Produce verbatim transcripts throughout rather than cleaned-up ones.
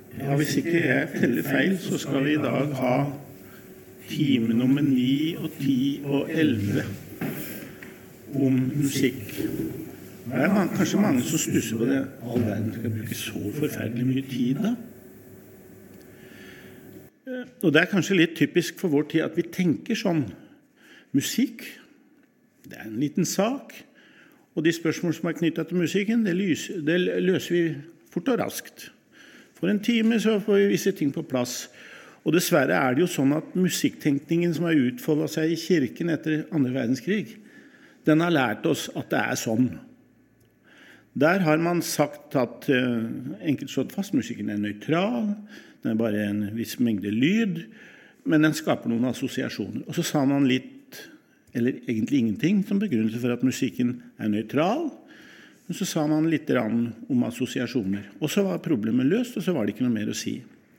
Ja, hvis ikke jeg teller feil, så skal vi i dag ha time nummer ni og ti og elleve om musikk. Det er man, kanskje mange som stusser på det. All verden skal bruke så forferdelig mye tid da. Og det er kanskje litt typisk for vår tid at vi tenker sånn. Musikk, det er en liten sak, og de spørsmål som er knyttet til musikken, det, lyser, det løser vi fort og raskt. For en time så får vi visse ting på plass. Og dessverre er det jo sånn at musikktenkningen som har utfoldet seg i kirken etter andre verdenskrig, den har lært oss at det er sånn. Der har man sagt at uh, enkelt slått fast, musikken er nøytral, den er bare en viss mengde lyd, men den skaper noen assosiasjoner. Og så sa man litt, eller egentlig ingenting, som begrunnelse for at musikken er nøytral, men så sa man litt om assosiasjoner. Og så var problemet løst, og så var det ikke noe mer å si.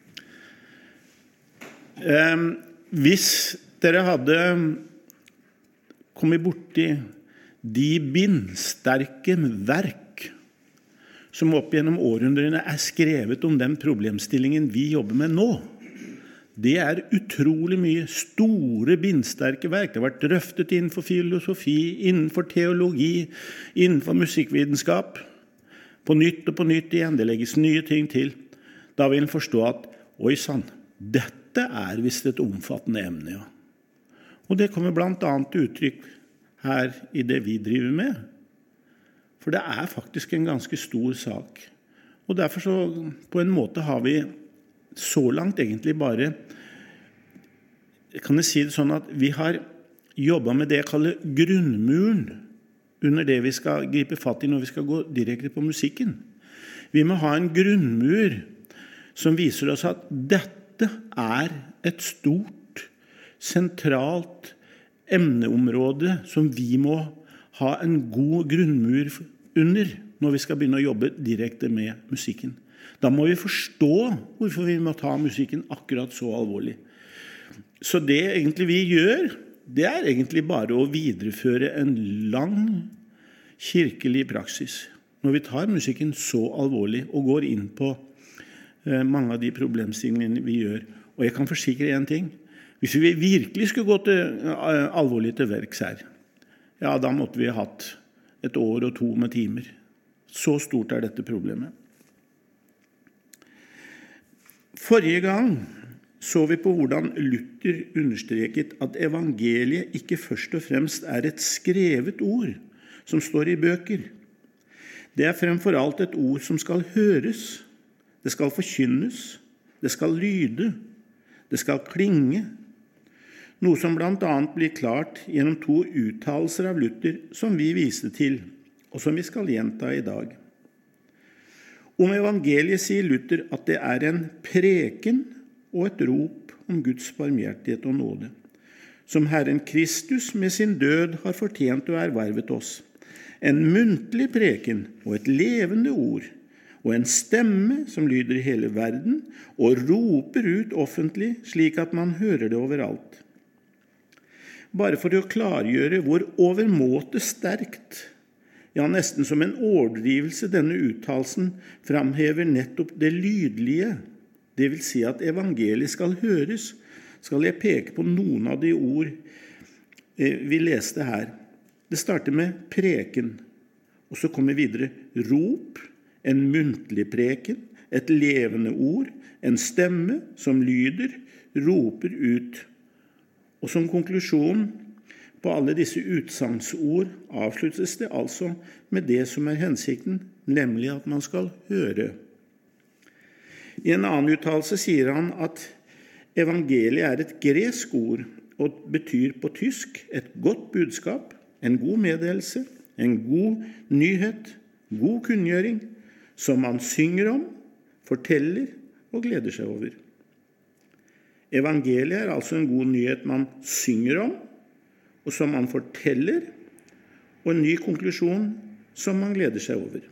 Um, hvis dere hadde kommet borti de bindsterke verk som opp gjennom århundrene er skrevet om den problemstillingen vi jobber med nå, det er utrolig mye store bindsterke verk. Det har vært drøftet innenfor filosofi, innenfor teologi, innenfor musikkvitenskap. På nytt og på nytt igjen, det legges nye ting til. Da vil en forstå at, oi sann, dette er visst et omfattende emne, ja. Og det kommer blant annet til uttrykk her i det vi driver med. For det er faktisk en ganske stor sak. Og derfor så, på en måte har vi så langt egentlig bare, kan jeg si det sånn at vi har jobbet med det jeg kaller grunnmuren under det vi skal gripe fatt i når vi skal gå direkte på musikken. Vi må ha en grunnmur som viser oss at dette er et stort, sentralt emneområde som vi må ha en god grunnmur under når vi skal begynne å jobbe direkte med musikken. Da må vi forstå hvorfor vi må ta musikken akkurat så alvorlig. Så det egentlig vi gjør, det er egentlig bare å videreføre en lang kirkelig praksis. Når vi tar musikken så alvorlig og går inn på eh, mange av de problemstillingene vi gjør. Og jeg kan forsikre en ting. Hvis vi virkelig skulle gå til, uh, alvorlig til verks her, ja, da måtte vi ha hatt et år og to med timer. Så stort er dette problemet. Forrige gang så vi på hvordan Luther understreket at evangeliet ikke først og fremst er et skrevet ord som står i bøker. Det er fremfor alt et ord som skal høres, det skal forkynnes, det skal lyde, det skal klinge. Noe som blant annet blir klart gjennom to uttalelser av Luther som vi viste til, og som vi skal gjenta i dag. Om evangeliet sier Luther at det er en preken og et rop om Guds barmhjertighet og nåde, som Herren Kristus med sin død har fortjent og ervervet oss. En muntlig preken og et levende ord, og en stemme som lyder i hele verden og roper ut offentlig slik at man hører det overalt. Bare for å klargjøre hvor overmåte sterkt, ja, nesten som en overdrivelse denne uttalelsen framhever nettopp det lydlige, det vil si at evangeliet skal høres, skal jeg peke på noen av de ord vi leste her. Det starter med preken, og så kommer videre rop, en muntlig preken, et levende ord, en stemme som lyder, roper ut. Og som konklusjon på alle disse utsagnsord avsluttes det altså med det som er hensikten, nemlig at man skal høre. I en annen uttalelse sier han at evangeliet er et gresk ord og betyr på tysk et godt budskap, en god meddelelse, en god nyhet, god kunngjøring, som man synger om, forteller og gleder seg over. Evangeliet er altså en god nyhet man synger om, og som man forteller, og en ny konklusjon som man gleder seg over.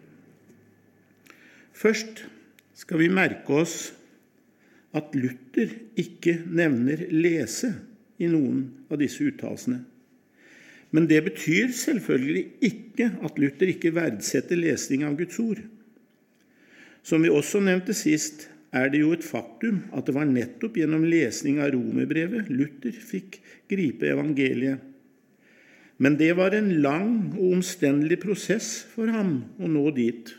Først skal vi merke oss at Luther ikke nevner lese i noen av disse uttalelsene. Men det betyr selvfølgelig ikke at Luther ikke verdsetter lesning av Guds ord. Som vi også nevnte sist, er det jo et faktum at det var nettopp gjennom lesning av Romerbrevet Luther fikk gripe evangeliet. Men det var en lang og omstendelig prosess for ham å nå dit.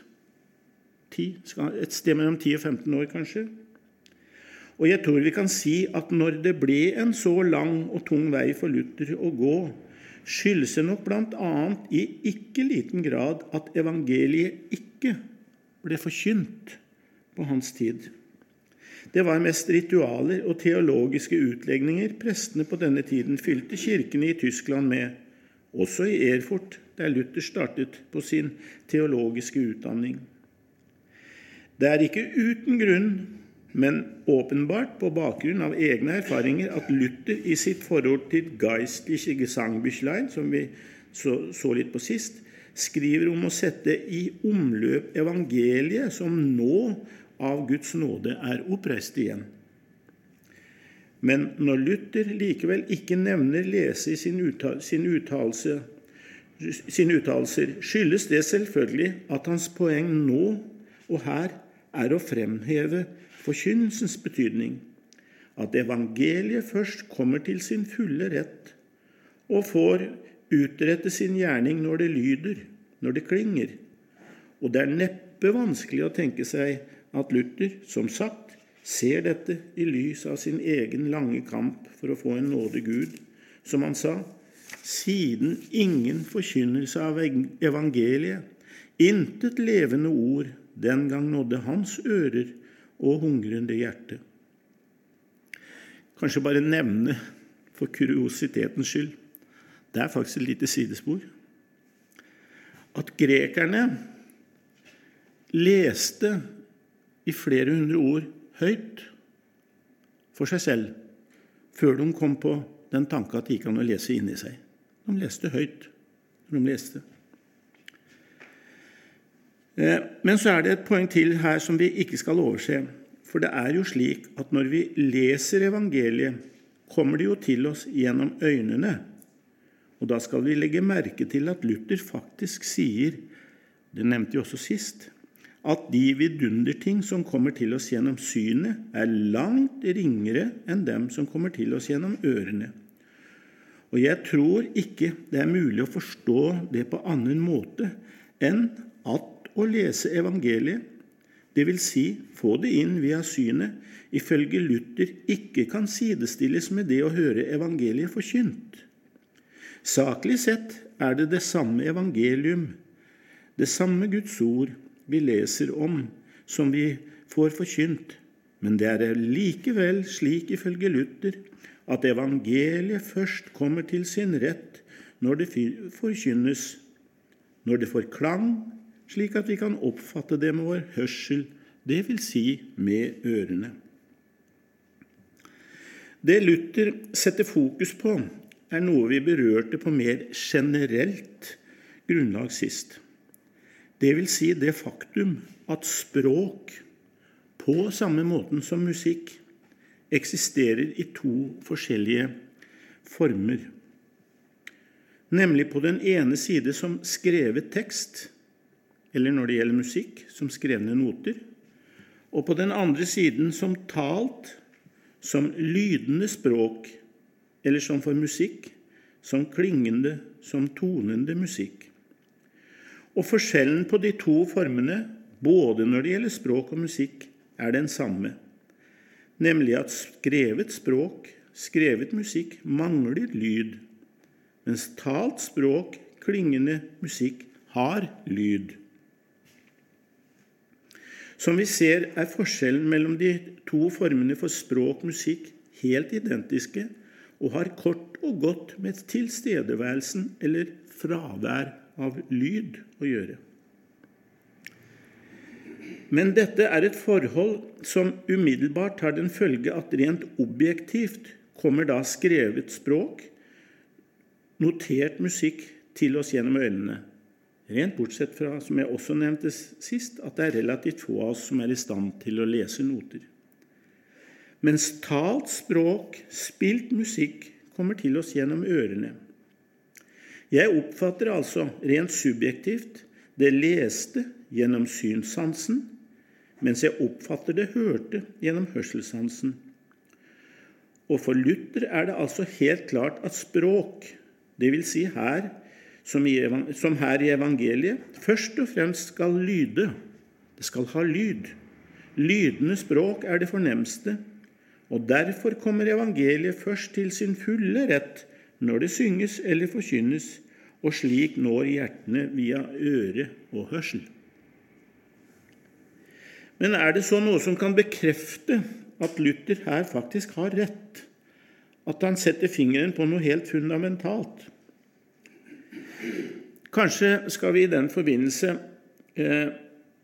Et sted mellom ti og femten år kanskje. Og jeg tror vi kan si at når det ble en så lang og tung vei for Luther å gå, skyldes det nok blant annet i ikke liten grad at evangeliet ikke ble forkynt på hans tid. Det var mest ritualer og teologiske utlegninger prestene på denne tiden fylte kirkene i Tyskland med, også i Erfurt, der Luther startet på sin teologiske utdanning. Det er ikke uten grunn, men åpenbart på bakgrunn av egne erfaringer, at Luther i sitt forhold til geistliche Gesangbüchlein, som vi så, så litt på sist, skriver om å sette i omløp evangeliet som nå av Guds nåde er oppreist igjen. Men når Luther likevel ikke nevner lese i sin, uttal, sin, uttalelse, sin uttalelser, skyldes det selvfølgelig at hans poeng nå og her er å fremheve forkynnelsens betydning, at evangeliet først kommer til sin fulle rett og får utrette sin gjerning når det lyder, når det klinger. Og det er neppe vanskelig å tenke seg at Luther, som sagt, ser dette i lys av sin egen lange kamp for å få en nåde Gud. Som han sa, siden ingen forkynnelse av evangeliet, intet levende ord den gang nådde hans ører og hungrende hjerte. Kanskje bare nevne for kuriositetens skyld, det er faktisk et lite sidespor, at grekerne leste i flere hundre ord høyt for seg selv, før de kom på den tanken at de ikke kan lese inni seg. De leste høyt når de leste. Men så er det et poeng til her som vi ikke skal overse. For det er jo slik at når vi leser evangeliet, kommer det jo til oss gjennom øynene. Og da skal vi legge merke til at Luther faktisk sier, det nevnte jeg også sist, at de vidunderting som kommer til oss gjennom synet er langt ringere enn dem som kommer til oss gjennom ørene. Og jeg tror ikke det er mulig å forstå det på annen måte enn at å lese evangeliet, det vil si få det inn via synet, ifølge Luther ikke kan sidestilles med det å høre evangeliet forkynt. Saklig sett er det det samme evangelium, det samme Guds ord vi leser om, som vi får forkynt, men det er likevel slik ifølge Luther at evangeliet først kommer til sin rett når det forkynnes, når det får klang, slik at vi kan oppfatte det med vår hørsel, det vil si med ørene. Det Luther setter fokus på er noe vi berørte på mer generelt grunnlag sist. Det vil si det faktum at språk, på samme måten som musikk, eksisterer i to forskjellige former. Nemlig på den ene side som skrevet tekst, eller når det gjelder musikk, som skrevne noter, og på den andre siden som talt, som lydende språk, eller som for musikk, som klingende, som tonende musikk. Og forskjellen på de to formene, både når det gjelder språk og musikk, er den samme. Nemlig at skrevet språk, skrevet musikk, mangler lyd, mens talt språk, klingende musikk, har lyd. Som vi ser er forskjellen mellom de to formene for språk og musikk helt identiske, og har kort og godt med tilstedeværelsen eller fravær av lyd å gjøre. Men dette er et forhold som umiddelbart har den følge at rent objektivt kommer da skrevet språk, notert musikk til oss gjennom øynene. Rent bortsett fra, som jeg også nevnte sist, at det er relativt få av oss som er i stand til å lese noter. Mens talt språk, spilt musikk, kommer til oss gjennom ørene. Jeg oppfatter altså rent subjektivt det leste gjennom synssansen, mens jeg oppfatter det hørte gjennom hørselssansen. Og for Luther er det altså helt klart at språk, det vil si her, som, i, som her i evangeliet, først og fremst skal lyde. Det skal ha lyd. Lydende språk er det fornemste, og derfor kommer evangeliet først til sin fulle rett når det synges eller forkynnes, og slik når hjertene via øre og hørsel. Men er det så noe som kan bekrefte at Luther her faktisk har rett, at han setter fingeren på noe helt fundamentalt? Kanskje skal vi i den forbindelse eh,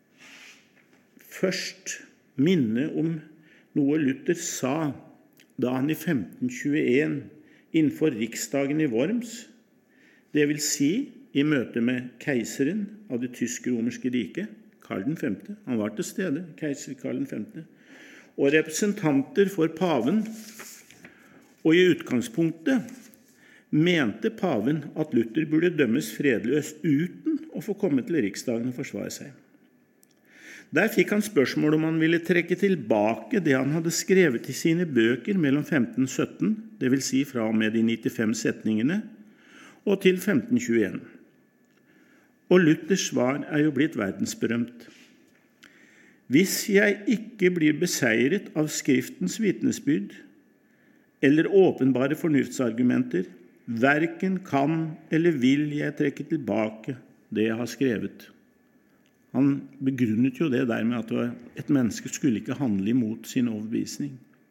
først minne om noe Luther sa da han i femten tjueen innenfor riksdagen i Worms, det vil si i møte med keiseren av det tysk-romerske riket, Karl den femte, han var til stede, keiser Karl den femte, og representanter for paven, og i utgangspunktet mente paven at Luther burde dømmes fredløst uten å få komme til riksdagen og forsvare seg. Der fikk han spørsmål om han ville trekke tilbake det han hadde skrevet i sine bøker mellom femten sytten, det vil si fra og med de nittifem setningene, og til femten tjueen. Og Luthers svar er jo blitt verdensberømt. Hvis jeg ikke blir beseiret av skriftens vitnesbyrd, eller åpenbare fornuftsargumenter, hverken kan eller vil jeg trekke tilbake det jeg har skrevet. Han begrunnet jo det der med at et menneske skulle ikke handle imot sin overbevisning.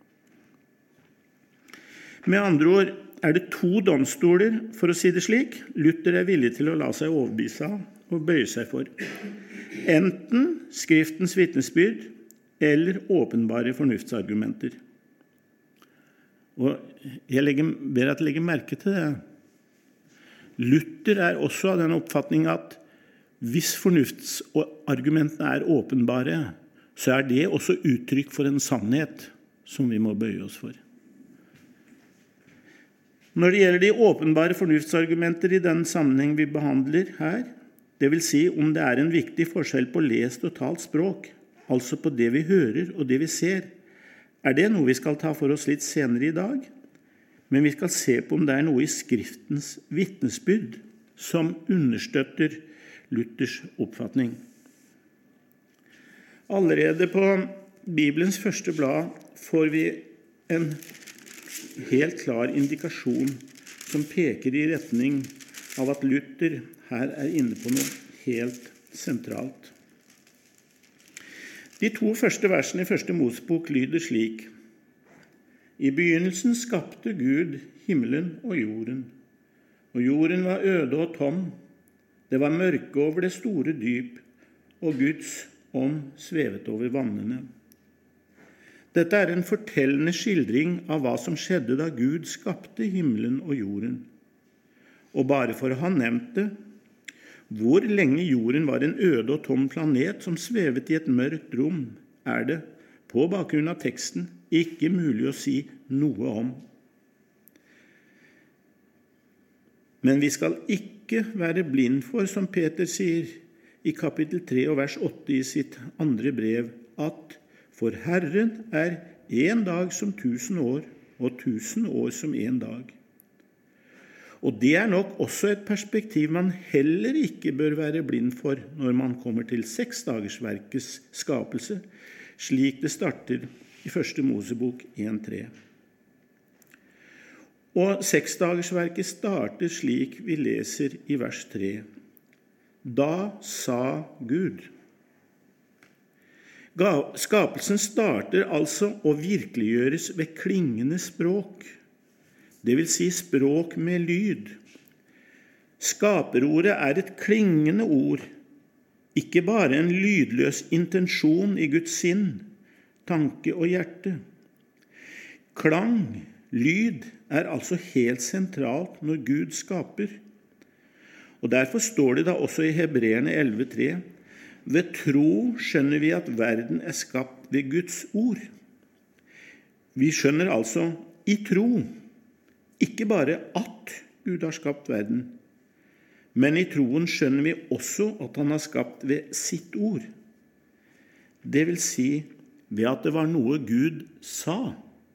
Med andre ord er det to domstoler, for å si det slik, Luther er villig til å la seg overbevise av og bøye seg for. Enten skriftens vitnesbyrd eller åpenbare fornuftsargumenter. Og jeg legger, ber at jeg legger merke til det. Luther er også av den oppfatning at hvis fornuftsargumentene er åpenbare, så er det også uttrykk for en sannhet som vi må bøye oss for. Når det gjelder de åpenbare fornuftsargumenter i den sammenheng vi behandler her, det vil si om det er en viktig forskjell på lest og talt språk, altså på det vi hører og det vi ser, er det noe vi skal ta for oss litt senere i dag, men vi skal se på om det er noe i skriftens vitnesbyrd som understøtter Luthers oppfatning. Allerede på Bibelens første blad får vi en helt klar indikasjon som peker i retning av at Luther her er inne på noe helt sentralt. De to første versene i første Mosebok lyder slik: I begynnelsen skapte Gud himmelen og jorden, og jorden var øde og tom. Det var mørke over det store dyp, og Guds ånd svevet over vannene. Dette er en fortellende skildring av hva som skjedde da Gud skapte himmelen og jorden. Og bare for å ha nevnt det, hvor lenge jorden var en øde og tom planet som svevet i et mørkt rom, er det, på bakgrunn av teksten, ikke mulig å si noe om. Men vi skal ikke være blind for, som Peter sier i kapittel tre og vers åtte i sitt andre brev, at for Herren er en dag som tusen år, og tusen år som en dag. Og det er nok også et perspektiv man heller ikke bør være blind for når man kommer til seksdagersverkets skapelse, slik det starter i første Mosebok en tre. Og seksdagersverket starter slik vi leser i vers tre. Da sa Gud. Skapelsen starter altså å virkeliggjøres ved klingende språk, det vil si språk med lyd. Skaperordet er et klingende ord, ikke bare en lydløs intensjon i Guds sinn, tanke og hjerte. Klang, lyd, er altså helt sentralt når Gud skaper. Og derfor står det da også i Hebreerne elleve tre, ved tro skjønner vi at verden er skapt ved Guds ord. Vi skjønner altså i tro, ikke bare at Gud har skapt verden, men i troen skjønner vi også at han har skapt ved sitt ord. Det vil si ved at det var noe Gud sa.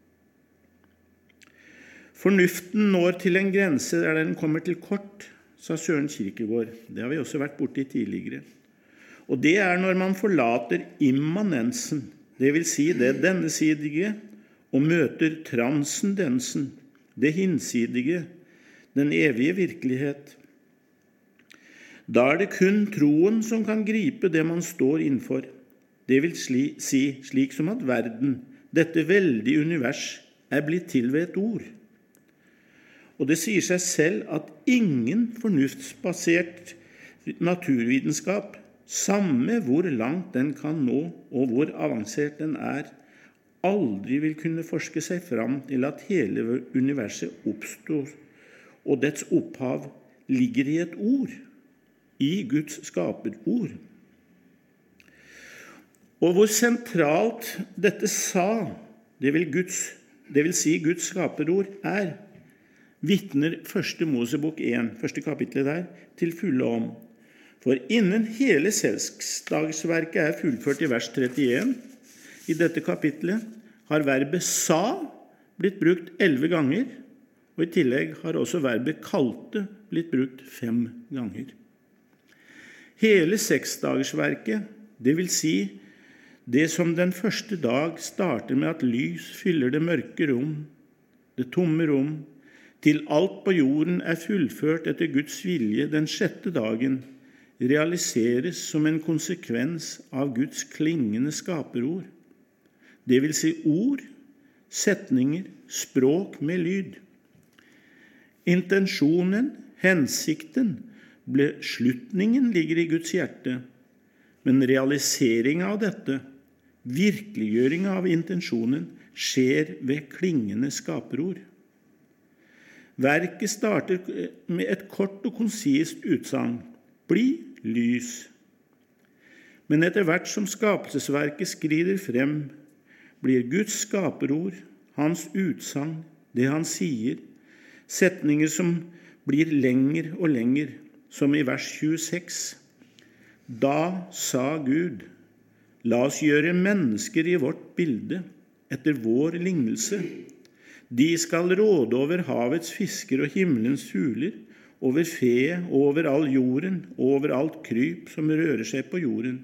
Fornuften når til en grense der den kommer til kort, sa Søren Kierkegaard. Det har vi også vært borte i tidligere. Og det er når man forlater immanensen, det vil si det dennesidige, og møter transcendensen, det hinsidige, den evige virkelighet. Da er det kun troen som kan gripe det man står innenfor. Det vil si slik som at verden, dette veldige univers, er blitt til ved et ord. Og det sier seg selv at ingen fornuftsbasert naturvitenskap, samme hvor langt den kan nå og hvor avansert den er, aldri vil kunne forske seg fram til at hele universet oppstår, og dets opphav ligger i et ord, i Guds skaperord. Og hvor sentralt dette sa, det vil, Guds, det vil si Guds skaperord, er, vitner første Mosebok én, første kapitlet der, til fulle om. For innen hele seksdagsverket er fullført i vers trettien, i dette kapitlet har verbet sa blitt brukt elleve ganger, og i tillegg har også verbet kalte blitt brukt fem ganger. Hele seksdagsverket, det vil si det som den første dag starter med at lys fyller det mørke rom, det tomme rom, til alt på jorden er fullført etter Guds vilje den sjette dagen, realiseres som en konsekvens av Guds klingende skaperord. Det vil si ord, setninger, språk med lyd. Intensjonen, hensikten, beslutningen ligger i Guds hjerte, men realisering av dette, virkeliggjøring av intensjonen, skjer ved klingende skaperord. Verket starter med et kort og konsist utsagn, bli lys. Men etter hvert som skapelsesverket skrider frem, blir Guds skaperord, hans utsagn, det han sier, setninger som blir lenger og lenger, som i vers tjueseks. Da sa Gud, la oss gjøre mennesker i vårt bilde, etter vår lignelse. De skal råde over havets fisker og himmelens fugler, over fe og over all jorden, og over alt kryp som rører seg på jorden.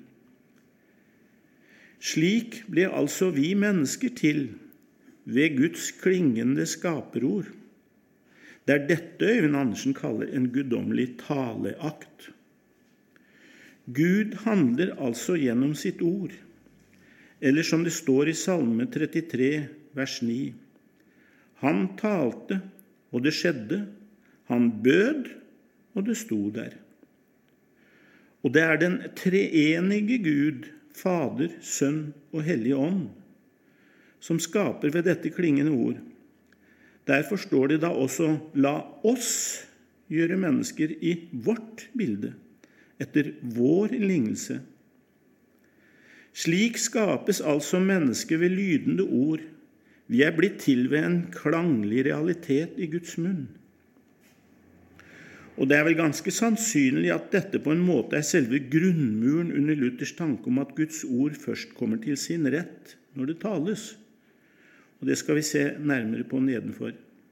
Slik ble altså vi mennesker til, ved Guds klingende skaperord. Det er dette Øyvind Andersen kaller en guddommelig taleakt. Gud handler altså gjennom sitt ord, eller som det står i Salme trettitre, vers ni. Han talte, og det skjedde. Han bød, og det sto der. Og det er den treenige Gud, Fader, Sønn og Hellige Ånd, som skaper ved dette klingende ord. Derfor står det da også, la oss gjøre mennesker i vårt bilde, etter vår lignelse. Slik skapes altså mennesket ved lydende ord. Vi er blitt til ved en klanglig realitet i Guds munn. Og det er vel ganske sannsynlig at dette på en måte er selve grunnmuren under Luthers tanke om at Guds ord først kommer til sin rett når det tales. Og det skal vi se nærmere på nedenfor.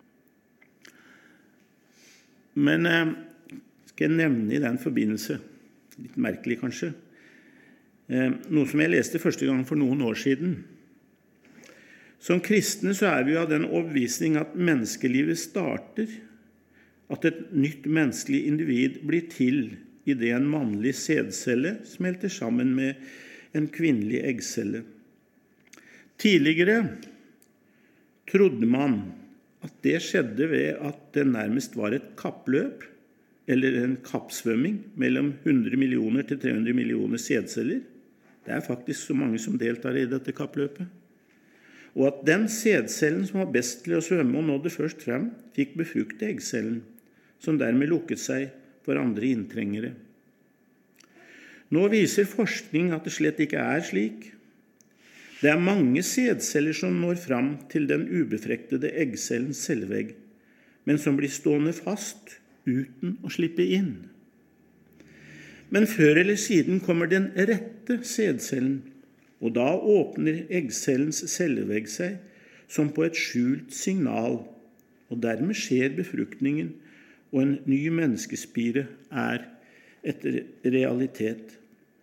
Men eh, skal jeg nevne i den forbindelse, litt merkelig kanskje, eh, noe som jeg leste første gang for noen år siden. Som kristne så er vi av den overbevisning at menneskelivet starter, at et nytt menneskelig individ blir til i det en mannlig sædcelle smelter sammen med en kvinnelig eggcelle. Tidligere trodde man at det skjedde ved at det nærmest var et kappløp, eller en kappsvømming mellom hundre millioner til tre hundre millioner sædceller. Det er faktisk så mange som deltar i dette kappløpet. Og at den sædcellen som var best til å svømme og nådde først frem, fikk befrukte eggcellen, som dermed lukket seg for andre inntrengere. Nå viser forskning at det slett ikke er slik. Det er mange sædceller som når fram til den ubefruktede eggcellens cellevegg, men som blir stående fast uten å slippe inn. Men før eller siden kommer den rette sædcellen, og da åpner eggcellens cellevegg seg som på et skjult signal, og dermed skjer befruktningen, og en ny menneskespire er etter realitet.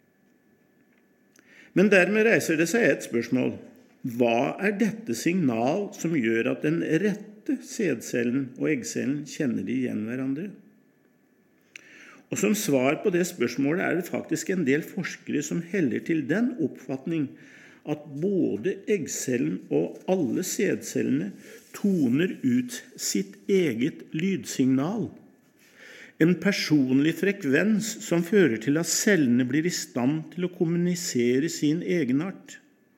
Men dermed reiser det seg et spørsmål. Hva er dette signal som gjør at den rette sædcellen og eggcellen kjenner de igjen hverandre? Og som svar på det spørsmålet er det faktisk en del forskere som heller til den oppfatning at både eggcellen og alle sædcellene toner ut sitt eget lydsignal. En personlig frekvens som fører til at cellene blir i stand til å kommunisere sin egenart.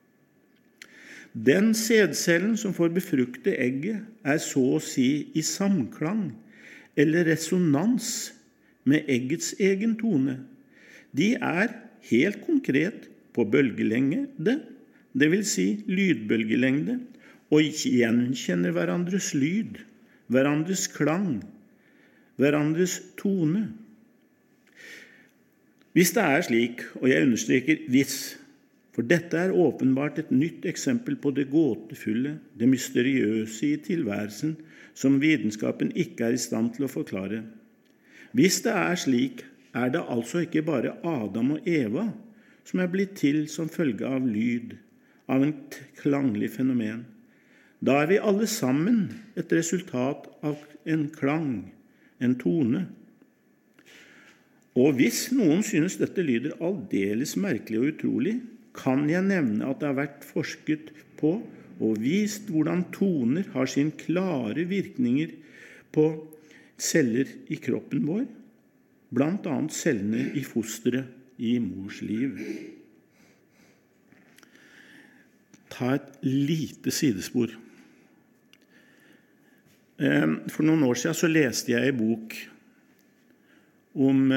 Den sædcellen som får befrukte egget er så å si i samklang eller resonans med eggets egen tone. De er helt konkret på bølgelengde, det vil si lydbølgelengde, og gjenkjenner hverandres lyd, hverandres klang, hverandres tone. Hvis det er slik, og jeg understreker hvis, for dette er åpenbart et nytt eksempel på det gåtefulle, det mysteriøse i tilværelsen, som vitenskapen ikke er i stand til å forklare. Hvis det er slik, er det altså ikke bare Adam og Eva som er blitt til som følge av lyd, av en klanglig fenomen. Da er vi alle sammen et resultat av en klang, en tone. Og hvis noen synes dette lyder aldeles merkelig og utrolig, kan jeg nevne at det har vært forsket på og vist hvordan toner har sin klare virkninger på celler i kroppen vår, blant annet cellene i fosteret i mors liv. Ta et lite sidespor. For noen år siden så leste jeg en bok om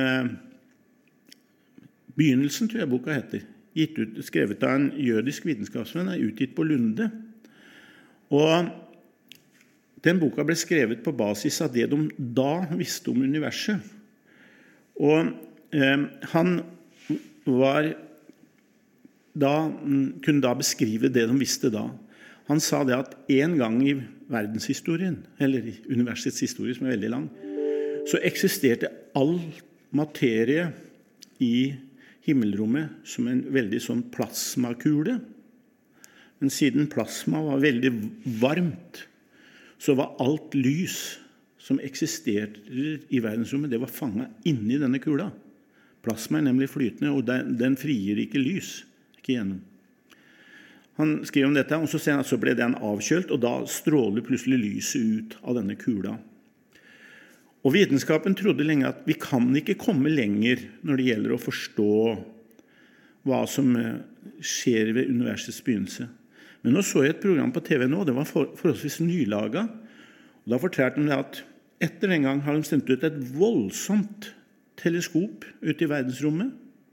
begynnelsen, tror jeg boka heter, gitt ut, skrevet av en jødisk vitenskapsmann, er utgitt på Lunde. Og den boka ble skrevet på basis av det de da visste om universet. Og eh, han var da, kunne da beskrive det de visste da. Han sa det at en gang i verdenshistorien, eller i universets historie som er veldig lang, så eksisterte all materie i himmelrommet som en veldig sånn plasmakule. Men siden plasma var veldig varmt, så var alt lys som eksisterte i verdensrommet, det var fanget inni denne kula. Plasma er nemlig flytende, og den, den frigir ikke lys. Ikke gjennom. Han skriver om dette, og så ser han at så ble den avkjølt, og da stråler plutselig lyset ut av denne kula. Og vitenskapen trodde lenge at vi kan ikke komme lenger når det gjelder å forstå hva som skjer ved universets begynnelse. Men nå så jeg et program på T V nå, det var for, forholdsvis nylaget, og da fortalte de at etter en gang har de sendt ut et voldsomt teleskop ut i verdensrommet.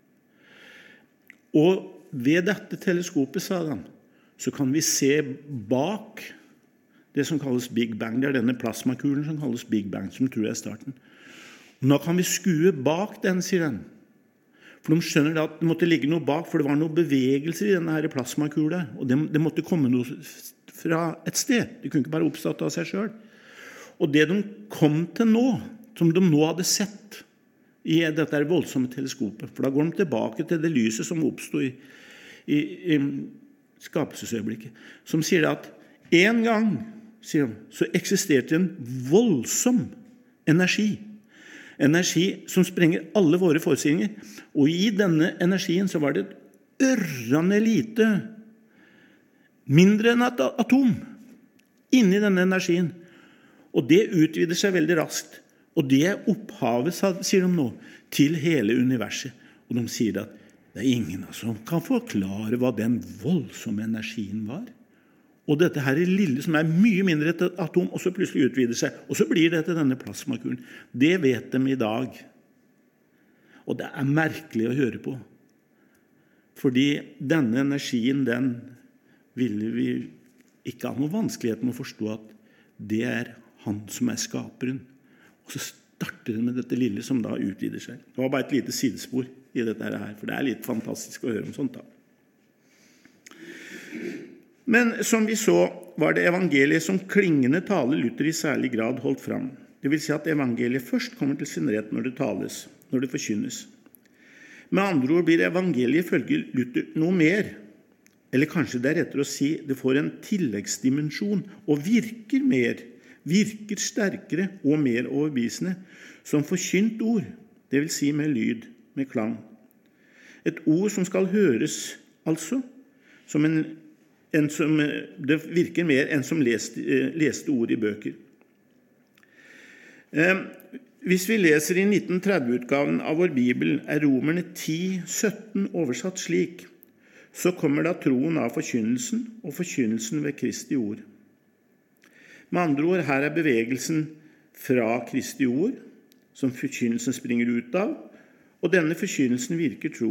Og ved dette teleskopet, sa de, så kan vi se bak det som kalles Big Bang. Det er denne plasmakulen som kalles Big Bang, som tror jeg er starten. Nå kan vi skue bak den, sier den. For de skjønner at det måtte ligge noe bak, for det var noen bevegelser i denne her plasmakula, og det, det måtte komme noe fra et sted. Det kunne ikke bare oppstått av seg selv. Og det de kom til nå, som de nå hadde sett i dette voldsomme teleskopet, for da går de tilbake til det lyset som oppstod i, i, i skapelsesøyeblikket, som sier at en gang, sier de, så eksisterte en voldsom energi. Energi som sprenger alle våre forestillinger. Og i denne energien så var det et ørrende lite, mindre enn et atom, inni denne energien. Og det utvider seg veldig raskt. Og det er opphavet, sier de nå, til hele universet. Og de sier at det er ingen som kan forklare hva den voldsomme energien var. Og dette her er lille, som er mye mindre et atom, og så plutselig utvider seg. Og så blir det til denne plasmakulen. Det vet de i dag. Og det er merkelig å høre på. Fordi denne energien, den ville vi ikke ha noe vanskelighet med å forstå at det er han som er skaperen. Og så starter det med dette lille som da utvider seg. Det var bare et lite sidespor i dette her, for det er litt fantastisk å høre om sånt da. Men som vi så, var det evangeliet som klingende tale Luther i særlig grad holdt fram. Det vil si at evangeliet først kommer til sin rett når det tales, når det forkynnes. Med andre ord blir evangeliet følge Luther noe mer, eller kanskje det er rettere å si det får en tilleggsdimensjon og virker mer, virker sterkere og mer overbevisende som forkynt ord, det vil si med lyd, med klang. Et ord som skal høres, altså, som en, en som, det virker mer enn som leste, leste ord i bøker. Eh, hvis vi leser i nitten tretti-utgaven av vår Bibel, er Romerne ti sytten oversatt slik, så kommer da troen av forkynnelsen og forkynnelsen ved Kristi ord. Med andre ord, her er bevegelsen fra Kristi ord, som forkynnelsen springer ut av, og denne forkynnelsen virker tro.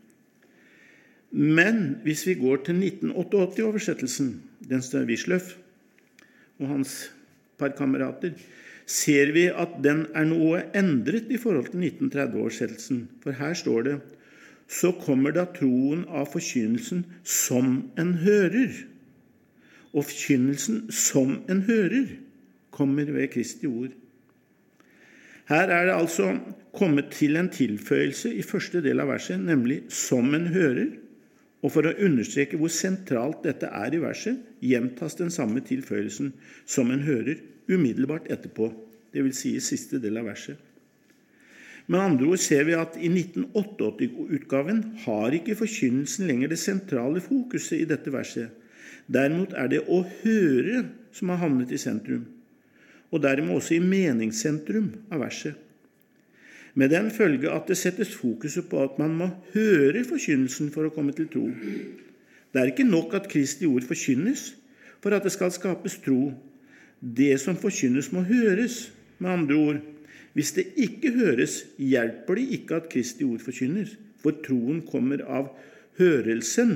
Men hvis vi går til nitten åttiåtte-oversettelsen, den står Wisløff og hans par kamerater, ser vi at den er noe endret i forhold til nitten tretti-oversettelsen, for her står det, så kommer da troen av forkynnelsen som en hører. Og forkynnelsen som en hører kommer ved Kristi ord. Her er det altså kommet til en tilføyelse i første del av verset, nemlig som en hører. Og for å understreke hvor sentralt dette er i verset, gjentas den samme tilføyelsen som en hører umiddelbart etterpå, det vil si i siste del av verset. Med andre ord ser vi at i nitten åttiåtte-utgaven har ikke forkynnelsen lenger det sentrale fokuset i dette verset. Derimot er det å høre som har havnet i sentrum, og dermed også i meningssentrum av verset. Med den følge at det settes fokuset på at man må høre forkynnelsen for å komme til tro. Det er ikke nok at Kristi ord forkynnes for at det skal skapes tro. Det som forkynnes må høres, med andre ord. Hvis det ikke høres, hjelper det ikke at Kristi ord forkynnes, for troen kommer av hørelsen.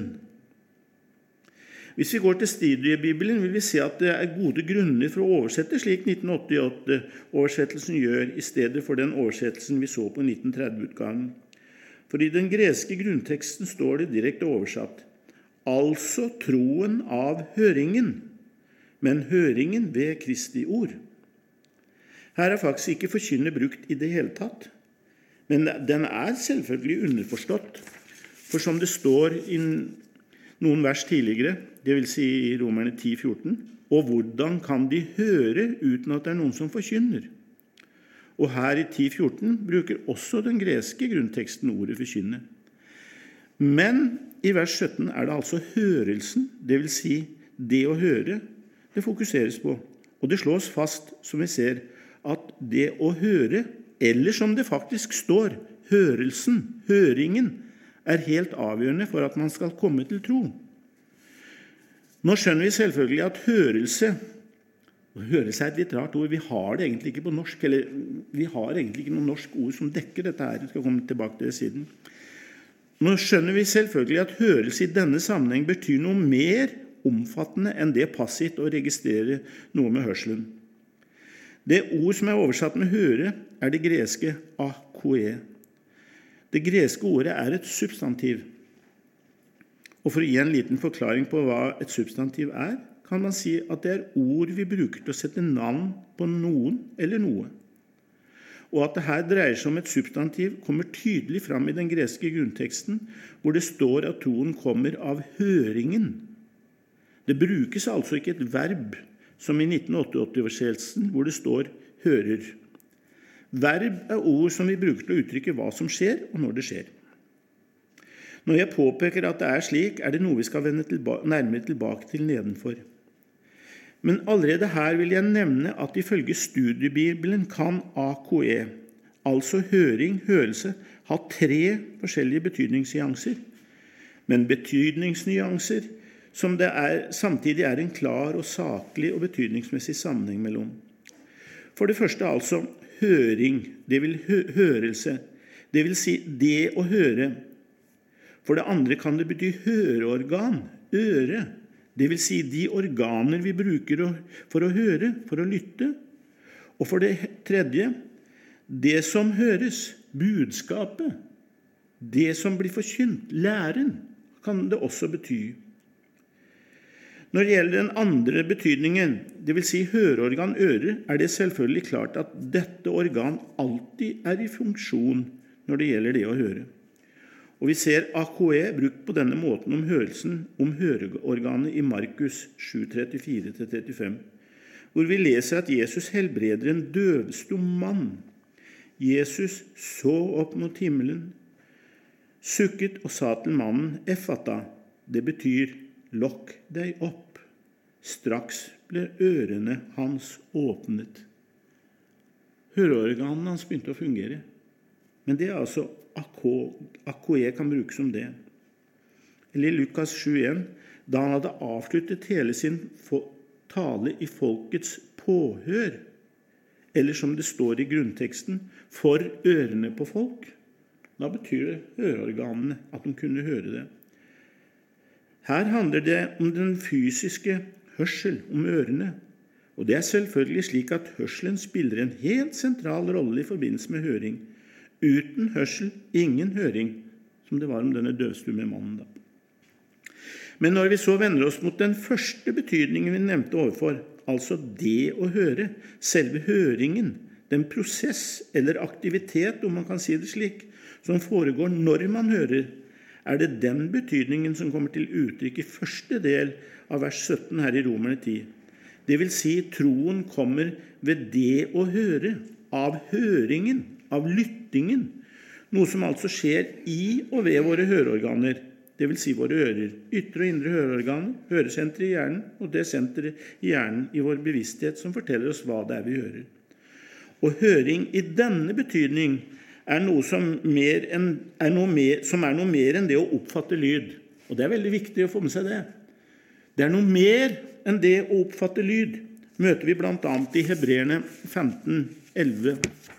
Hvis vi går til Studiebibelen, vil vi se at det er gode grunner for å oversette slik nitten åttiåtte-oversettelsen gjør, i stedet for den oversettelsen vi så på nitten tretti-utgaven. For i den greske grunnteksten står det direkte oversatt, altså troen av høringen, men høringen ved Kristi ord. Her er faktisk ikke forkynne brukt i det hele tatt, men den er selvfølgelig underforstått, for som det står i noen vers tidligere, det vil si i Romerne ti fjorten, og hvordan kan de høre uten at det er noen som forkynner? Og her i ti fjorten bruker også den greske grunnteksten ordet forkynne. Men i vers sytten er det altså hørelsen, det vil si det å høre, det fokuseres på. Og det slås fast, som vi ser, at det å høre, eller som det faktisk står, hørelsen, høringen, er helt avgjørende for at man skal komme til tro. Nå skjønner vi selvfølgelig at hørelse, hørelse er et litt rart ord, vi har det egentlig ikke på norsk, eller vi har egentlig ikke noe norsk ord som dekker dette her, vi skal komme tilbake til det siden. Nå skjønner vi selvfølgelig at hørelse i denne sammenheng betyr noe mer omfattende enn det passivt å registrere noe med hørselen. Det ord som er oversatt med høre, er det greske akoe. Det greske ordet er et substantiv. Og for å gi en liten forklaring på hva et substantiv er, kan man si at det er ord vi bruker til å sette navn på noen eller noe. Og at det her dreier seg om et substantiv kommer tydelig fram i den greske grunnteksten, hvor det står at troen kommer av høringen. Det brukes altså ikke et verb, som i nitten åttiåtte-oversettelsen, hvor det står hører. Verb er ord som vi bruker til å uttrykke hva som skjer, og når det skjer. Når jeg påpeker at det er slik, er det noe vi skal vende tilba- nærmere tilbake til nedenfor. Men allerede her vil jeg nevne at ifølge Studiebibelen kan akoe, altså høring, hørelse, ha tre forskjellige betydningsnyanser. Men betydningsnyanser som det er, samtidig er en klar og saklig og betydningsmessig sammenheng mellom. For det første altså høring, det vil hø hørelse, det vil si det å høre. For det andre kan det bety høreorgan, øre, det vil si de organer vi bruker for å høre, for å lytte. Og for det tredje, det som høres, budskapet, det som blir forkynt, læren, kan det også bety. Når det gjelder den andre betydningen, det vil si høreorgan øre, er det selvfølgelig klart at dette organ alltid er i funksjon når det gjelder det å høre. Og vi ser akoe brukt på denne måten om hørelsen, om høreorganet i Markus sju, trettifire til trettifem, hvor vi leser at Jesus helbreder en døvstum mann. Jesus så opp mot himmelen, sukket og sa til mannen, Effata, det betyr, lokk deg opp. Straks ble ørene hans åpnet. Høreorganene hans begynte å fungere. Men det er altså akoe kan brukes som det. Eller i Lukas sju en, da han hadde avsluttet hele sin tale i folkets påhør, eller som det står i grunnteksten, for ørene på folk. Da betyr det høreorganene at de kunne høre det. Her handler det om den fysiske hørsel, om ørene. Og det er selvfølgelig slik at hørselen spiller en helt sentral rolle i forbindelse med høring. Uten hørsel, ingen høring, som det var om denne døvstumme mannen da. Men når vi så vender oss mot den første betydningen vi nevnte overfor, altså det å høre, selve høringen, den prosess eller aktivitet, om man kan si det slik, som foregår når man hører, er det den betydningen som kommer til uttrykk i første del av vers sytten her i Romerne ti. Det vil si, troen kommer ved det å høre, av høringen, av lyttingen, noe som altså skjer i og ved våre høreorganer, det vil si våre ører, ytre og indre høreorganer, høresenteret i hjernen, og det senteret i hjernen i vår bevissthet som forteller oss hva det er vi hører. Og høring i denne betydning er noe som, mer enn, er noe mer, som er noe mer enn det å oppfatte lyd. Og det er veldig viktig å få med seg det. Det er noe mer enn det å oppfatte lyd. Møter vi blant annet i Hebreerne femten elleve.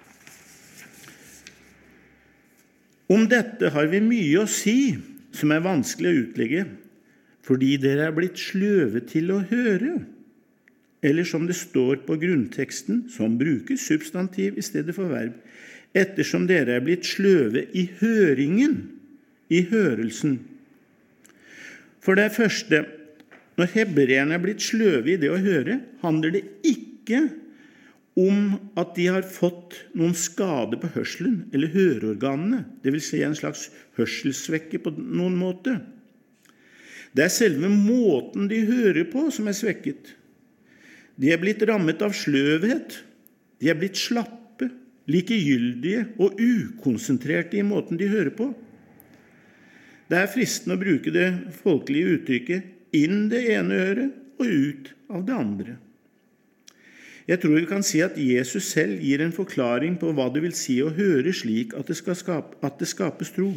Om dette har vi mye å si som er vanskelig å utlegge, fordi dere er blitt sløve til å høre. Eller som det står på grunnteksten, som bruker substantiv i stedet for verb, ettersom dere er blitt sløve i høringen, i hørelsen. For det første, når hebreerne er blitt sløve i det å høre, handler det ikke om at de har fått noen skade på hørselen eller høreorganene, det vil si en slags hørselssvekke på noen måte. Det er selve måten de hører på som er svekket. De er blitt rammet av sløvhet, de er blitt slappe, likegyldige og ukonsentrerte i måten de hører på. Det er fristende å bruke det folkelige uttrykket inn det ene øret og ut av det andre. Jeg tror vi kan si at Jesus selv gir en forklaring på hva det vil si å høre slik at det, skal skape, at det skapes tro.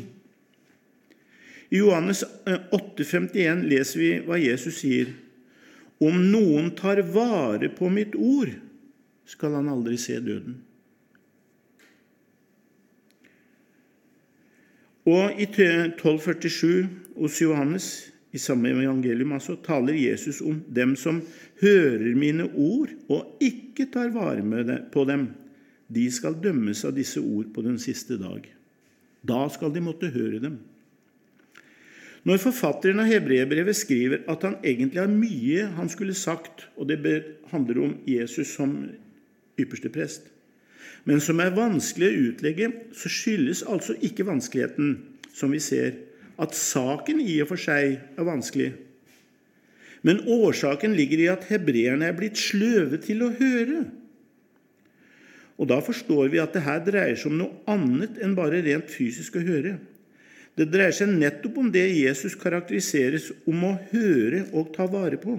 I Johannes åtte femtien leser vi hva Jesus sier. Om noen tar vare på mitt ord, skal han aldri se døden. Og i tolv førtisju hos Johannes, i samme evangelium altså, taler Jesus om dem som hører mine ord og ikke tar vare på dem. De skal dømmes av disse ord på den siste dag. Da skal de måtte høre dem. Når forfatteren av Hebreerbrevet skriver at han egentlig har mye han skulle sagt, og det handler om Jesus som ypperste prest, men som er vanskelig å utlegge, så skyldes altså ikke vanskeligheten, som vi ser, at saken i og for seg er vanskelig. Men årsaken ligger i at hebreerne er blitt sløve til å høre. Og da forstår vi at det her dreier seg om noe annet enn bare rent fysisk å høre. Det dreier seg nettopp om det Jesus karakteriseres om å høre og ta vare på.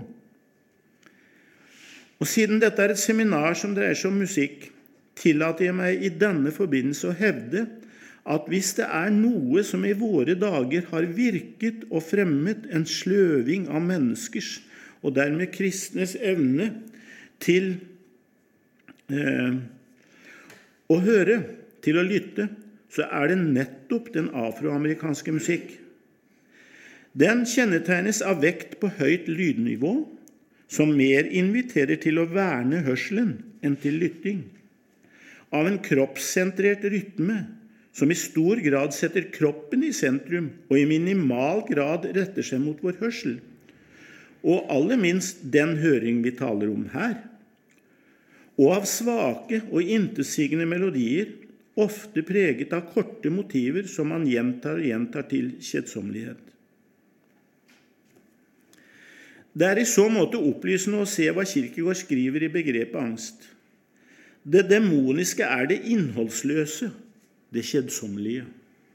Og siden dette er et seminar som dreier seg om musikk, tillater jeg meg i denne forbindelse å hevde at hvis det er noe som i våre dager har virket og fremmet en sløving av menneskers og dermed kristnes evne til eh, å høre, til å lytte, så er det nettopp den afroamerikanske musikk. Den kjennetegnes av vekt på høyt lydnivå, som mer inviterer til å verne hørselen enn til lytting. Av en kroppssentrert rytme, som i stor grad setter kroppen i sentrum og i minimal grad retter seg mot vår hørsel. og aller minst den høring vi taler om her, og av svake og intetsigende melodier, ofte preget av korte motiver som man gjentar og gjentar til kjedsommelighet. Det er i så måte opplysende å se hva Kierkegaard skriver i begrepet angst. Det demoniske er det innholdsløse, det kjedsommelige.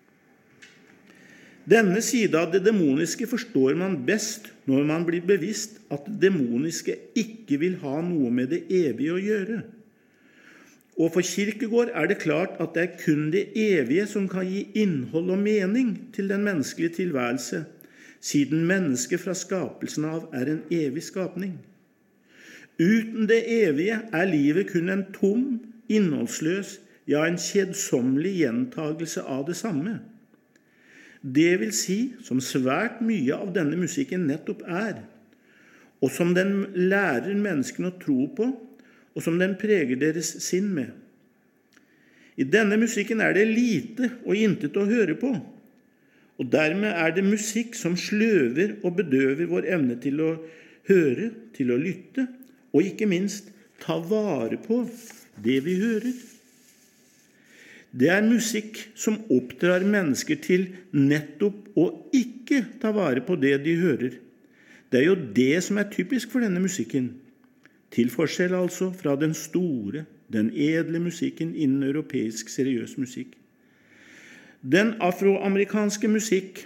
Denne side av det demoniske forstår man best når man blir bevisst at det demoniske ikke vil ha noe med det evige å gjøre. Og for Kierkegaard er det klart at det er kun det evige som kan gi innhold og mening til den menneskelige tilværelse, siden mennesket fra skapelsen av er en evig skapning. Uten det evige er livet kun en tom, innholdsløs, ja en kjedsommelig gjentagelse av det samme. Det vil si, som svært mye av denne musikken nettopp er, og som den lærer menneskene å tro på, og som den preger deres sinn med. I denne musikken er det lite og intet å høre på, og dermed er det musikk som sløver og bedøver vår evne til å høre, til å lytte, og ikke minst ta vare på det vi hører. Det er musikk som oppdrar mennesker til nettopp å ikke ta vare på det de hører. Det er jo det som er typisk for denne musikken. Til forskjell altså fra den store, den edle musikken innen europeisk seriøs musikk. Den afroamerikanske musikk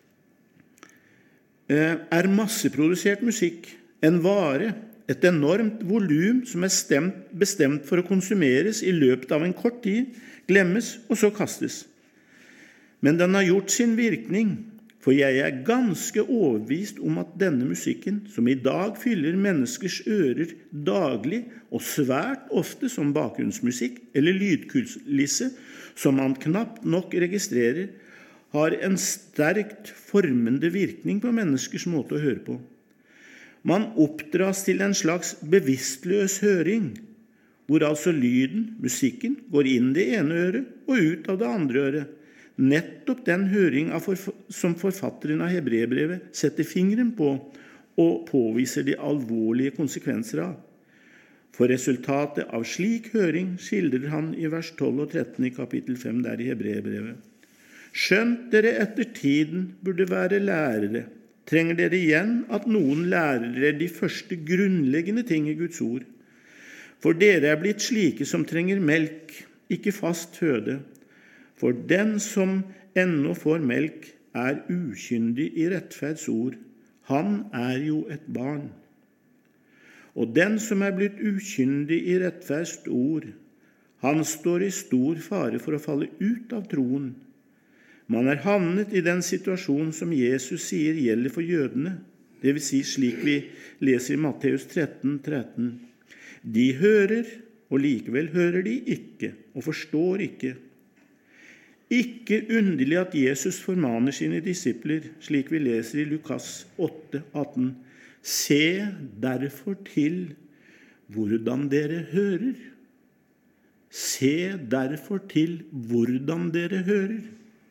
er masseprodusert musikk, en vare, et enormt volum som er stemt, bestemt for å konsumeres i løpet av en kort tid, glemmes og så kastes. Men den har gjort sin virkning, for jeg er ganske overbevist om at denne musikken, som i dag fyller menneskers ører daglig og svært ofte som bakgrunnsmusikk eller lydkulisse, som man knapt nok registrerer, har en sterkt formende virkning på menneskers måte å høre på. Man oppdras til en slags bevisstløs høring, hvor altså lyden, musikken, går inn det ene øret og ut av det andre øret. Nettopp den høring av forf- som forfatteren av Hebreerbrevet setter fingeren på og påviser de alvorlige konsekvenser av. For resultatet av slik høring skildrer han i vers tolv og tretten i kapittel fem der i Hebreerbrevet. Skjønt dere etter tiden burde være lærere, trenger dere igjen at noen lærer dere de første grunnleggende ting i Guds ord. For dere er blitt slike som trenger melk, ikke fast føde. For den som ennå får melk, er ukyndig i rettferds ord. Han er jo et barn. Og den som er blitt ukyndig i rettferds ord, han står i stor fare for å falle ut av troen. Man er havnet i den situasjonen som Jesus sier gjelder for jødene, det vil si slik vi leser i Matteus tretten tretten. De hører, og likevel hører de ikke, og forstår ikke. Ikke underlig at Jesus formaner sine disipler, slik vi leser i Lukas åtte atten. Se derfor til hvordan dere hører. Se derfor til hvordan dere hører.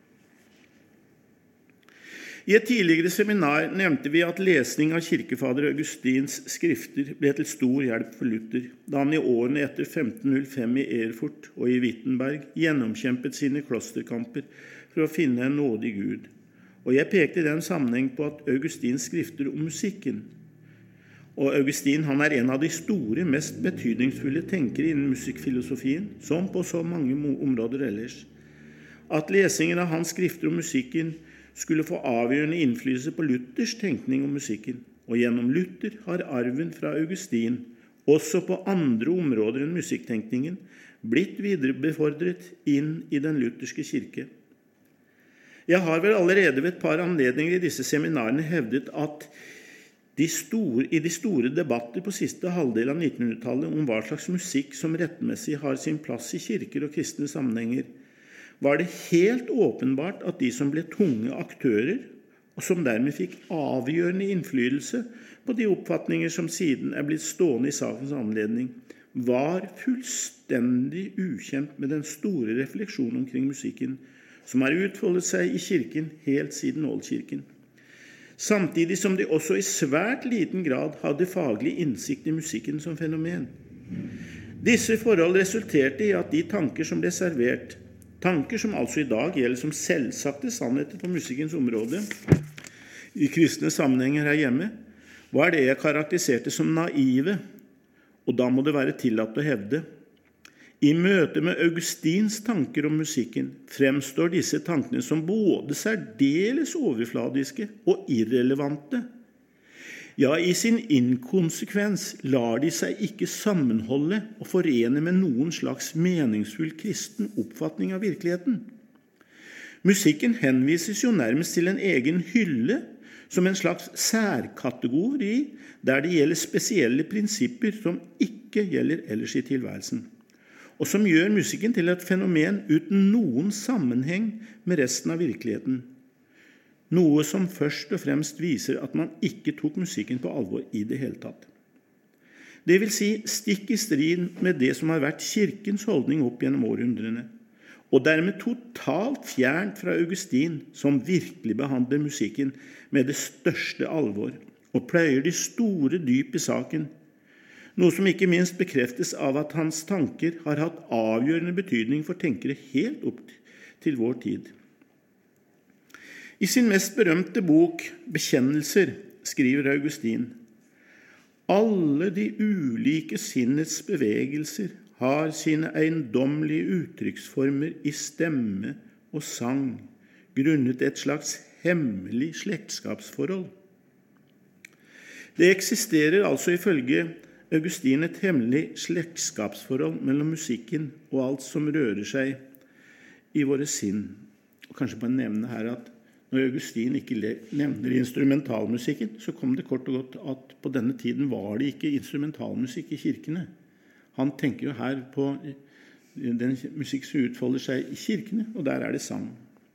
I et tidligere seminar nevnte vi at lesning av kirkefader Augustins skrifter ble til stor hjelp for Luther, da han i årene etter femten null fem i Erfurt og i Wittenberg gjennomkjempet sine klosterkamper for å finne en nådig Gud. Og jeg pekte i den sammenheng på at Augustins skrifter om musikken, og Augustin han er en av de store, mest betydningsfulle tenkere innen musikkfilosofien, som på så mange områder ellers, at lesingen av hans skrifter om musikken skulle få avgjørende innflytelse på Luthers tenkning om musikken, og gjennom Luther har arven fra Augustin, også på andre områder enn musikktenkningen, blitt viderebefordret inn i den lutherske kirke. Jeg har vel allerede ved et par anledninger i disse seminarene hevdet at de store, i de store debatter på siste halvdel av nittenhundretallet om hva slags musikk som rettmessig har sin plass i kirker og kristne sammenhenger, var det helt åpenbart at de som ble tunge aktører, og som dermed fikk avgjørende innflytelse på de oppfatninger som siden er blitt stående i sakens anledning, var fullstendig ukjent med den store refleksjonen omkring musikken, som har utfoldet seg i kirken helt siden oldkirken. samtidig som de også i svært liten grad hadde faglig innsikt i musikken som fenomen. Disse forhold resulterte i at de tanker som ble servert, tanker som altså i dag gjelder som selvsagte sannheter på musikkens område, i kristne sammenhenger her hjemme, var det jeg karakteriserte som naive, og da må det være tillatt å hevde. I møte med Augustins tanker om musikken fremstår disse tankene som både særdeles overfladiske og irrelevante. Ja, i sin inkonsekvens lar de seg ikke sammenholde og forene med noen slags meningsfull kristen oppfatning av virkeligheten. Musikken henvises jo nærmest til en egen hylle, som en slags særkategori, der det gjelder spesielle prinsipper som ikke gjelder ellers i tilværelsen, og som gjør musikken til et fenomen uten noen sammenheng med resten av virkeligheten. Noe som først og fremst viser at man ikke tok musikken på alvor i det hele tatt. Det vil si stikk i strid med det som har vært kirkens holdning opp gjennom århundrene, og dermed totalt fjernt fra Augustin, som virkelig behandler musikken med det største alvor, og pløyer de store dyp i saken, noe som ikke minst bekreftes av at hans tanker har hatt avgjørende betydning for tenkere helt opp til vår tid. I sin mest berømte bok, Bekjennelser, skriver Augustin: «Alle de ulike sinnets bevegelser har sine eiendommelige uttrykksformer i stemme og sang, grunnet et slags hemmelig slektskapsforhold.» Det eksisterer altså ifølge Augustin et hemmelig slektskapsforhold mellom musikken og alt som rører seg i våre sinn. Og kanskje bare nevne her at når Augustin ikke nevner instrumentalmusikken, så kom det kort og godt at på denne tiden var det ikke instrumentalmusikk i kirkene. Han tenker jo her på den musikk som utfolder seg i kirkene, og der er det sang.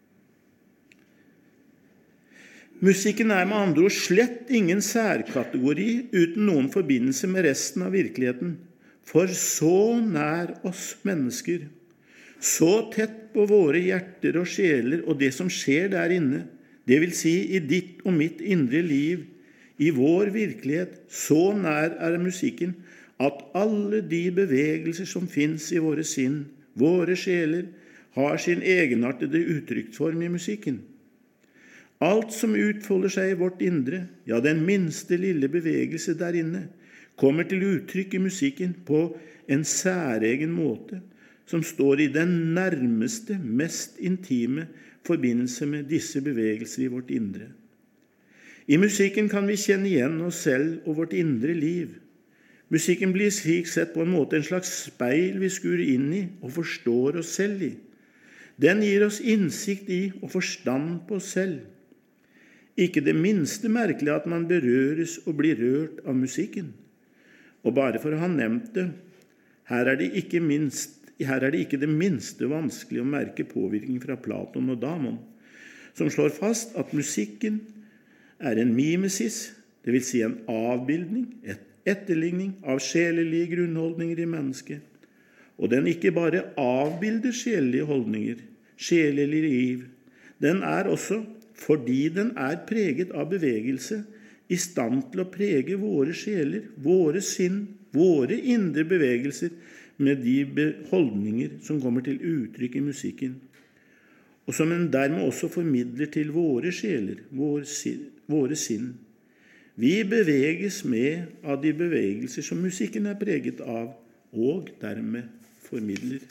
Musikken er med andre ord slett ingen særkategori uten noen forbindelse med resten av virkeligheten, for så nær oss mennesker, så tett på våre hjerter og sjeler og det som skjer der inne, det vil si i ditt og mitt indre liv, i vår virkelighet, så nær er musikken at alle de bevegelser som finnes i våre sinn, våre sjeler, har sin egenartede uttrykksform i musikken. Alt som utfolder seg i vårt indre, ja, den minste lille bevegelse der inne, kommer til uttrykk i musikken på en særegen måte, som står i den nærmeste, mest intime forbindelse med disse bevegelser i vårt indre. I musikken kan vi kjenne igjen oss selv og vårt indre liv. Musikken blir slik sett på en måte en slags speil vi skuer inn i og forstår oss selv i. Den gir oss innsikt i og forstand på oss selv. Ikke det minste merkelig at man berøres og blir rørt av musikken. Og bare for å ha nevnt det, her er det ikke minst Her er det ikke det minste vanskelig å merke påvirkning fra Platon og Damon, som slår fast at musikken er en mimesis, det vil si en avbildning, et etterligning av sjelelige grunnholdninger i mennesket. Og den ikke bare avbilder sjelelige holdninger, sjelelige liv, den er også, fordi den er preget av bevegelse, i stand til å prege våre sjeler, våre sinn, våre indre bevegelser, med de holdninger som kommer til uttrykk i musikken, og som en dermed også formidler til våre sjeler, våre sinn. Vi beveges med av de bevegelser som musikken er preget av, og dermed formidler.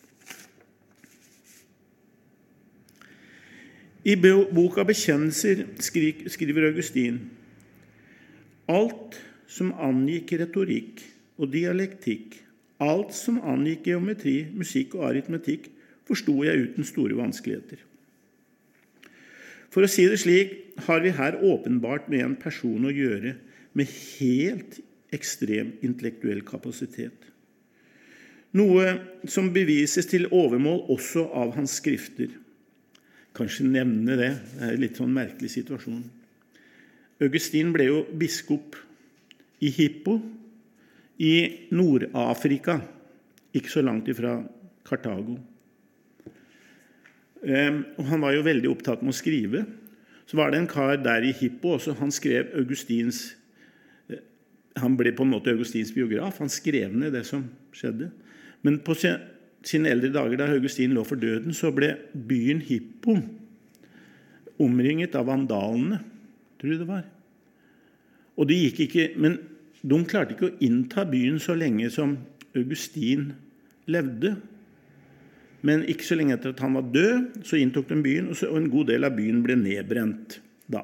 I boka Bekjennelser skriver Augustin: «Alt som angikk retorikk og dialektikk, alt som angikk geometri, musikk og aritmetikk, forstod jeg uten store vanskeligheter.» For å si det slik, har vi her åpenbart med en person å gjøre med helt ekstrem intellektuell kapasitet. Noe som bevises til overmål også av hans skrifter. Kanskje nevne det, det er en litt sånn merkelig situasjon. Augustin ble jo biskop i Hippo, i Nord-Afrika, ikke så langt ifra Kartago. Og han var jo veldig opptatt med å skrive, så var det en kar der i Hippo også, han skrev Augustins, han ble på en måte Augustins biograf, han skrev ned det som skjedde. Men på sine eldre dager, da Augustin lå for døden, så ble byen Hippo omringet av vandalene, tror jeg det var. Og de gikk ikke, men de klarte ikke å innta byen så lenge som Augustin levde. Men ikke så lenge etter at han var død, så inntok de byen, og en god del av byen ble nedbrent da.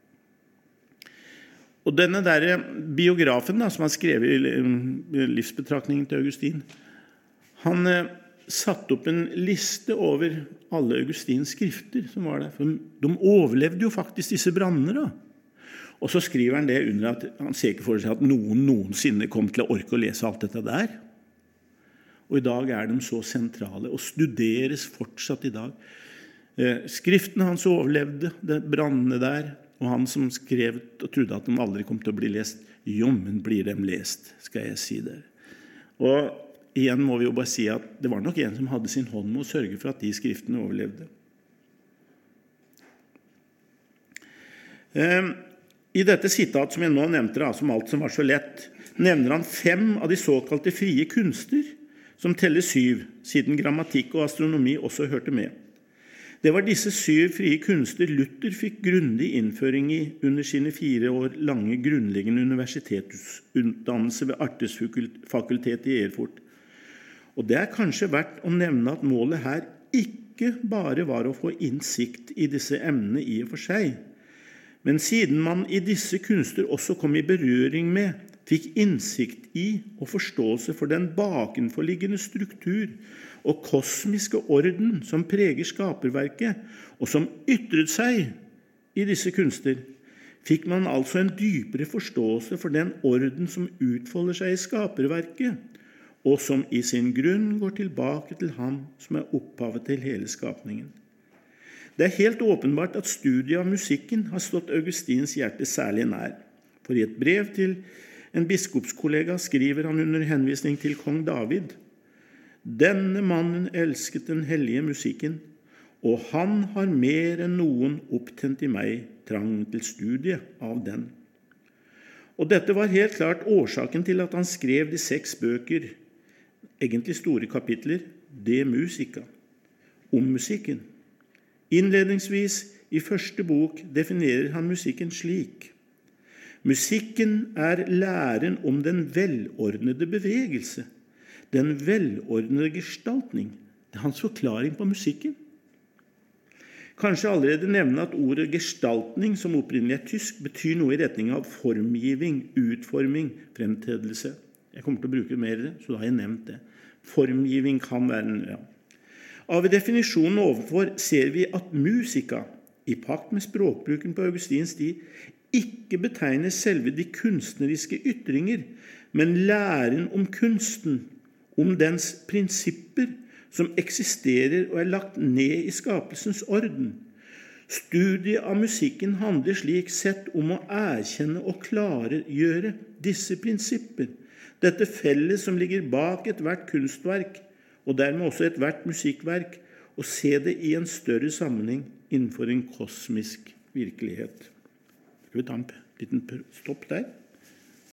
Og denne der biografen da, som han skrev i livsbetraktningen til Augustin, han eh, satte opp en liste over alle Augustins skrifter som var der. For de overlevde jo faktisk disse brandene da. Og så skriver han det under at han ser ikke for seg at noen noensinne kom til å orke å lese alt dette der. Og i dag er de så sentrale og studeres fortsatt i dag. Eh, skriftene hans overlevde, det brandene der, og han som skrev og trodde at de aldri kom til å bli lest, jo, men blir dem lest, skal jeg si der. Og igjen må vi jo bare si at det var nok en som hadde sin hånd med å sørge for at de skriftene overlevde. Eh, I dette sitat som jeg nå nevnte, da, som alt som var så lett, nevner han fem av de såkalte frie kunster, som teller syv, siden grammatikk og astronomi også hørte med. Det var disse syv frie kunster Luther fikk grundig innføring i under sine fire år lange grunnleggende universitetsutdannelse ved Artesfakultetet i Erfurt. Og det er kanskje verdt å nevne at målet her ikke bare var å få innsikt i disse emnene i og for seg, men siden man i disse kunster også kom i berøring med, fikk innsikt i og forståelse for den bakenforliggende struktur og kosmiske orden som preger skaperverket, og som ytret seg i disse kunster, fikk man altså en dypere forståelse for den orden som utfolder seg i skaperverket, og som i sin grunn går tilbake til ham som er opphavet til hele skapningen. Det er helt åpenbart at studiet av musikken har stått Augustins hjerte særlig nær, for i et brev til en biskopskollega skriver han under henvisning til kong David: «Denne mannen elsket den hellige musikken, og han har mer enn noen opptent i meg trang til studie av den.» Og dette var helt klart årsaken til at han skrev de seks bøker, egentlig store kapitler, De Musica, om musikken. Innledningsvis i første bok definerer han musikken slik: Musikken er læren om den velordnede bevegelse, den velordnede gestaltning. Det er hans forklaring på musikken. Kanskje allerede nevne at ordet gestaltning, som opprinnelig er tysk, betyr noe i retning av formgivning, utforming, fremtredelse. Jeg kommer til å bruke mer det, så da har jeg nevnt det. Formgivning kan være en, ja. Av definisjonen overfor ser vi at musika, i pakt med språkbruken på Augustins tid, ikke betegner selve de kunstneriske ytringer, men læren om kunsten, om dens prinsipper som eksisterer og er lagt ned i skapelsens orden. Studiet av musikken handler slik sett om å erkjenne og klargjøre disse prinsipper, dette felles som ligger bak et hvert kunstverk, og dermed også et hvert musikkverk, og se det i en større sammenheng innenfor en kosmisk virkelighet. Skal vi ta en liten stopp der?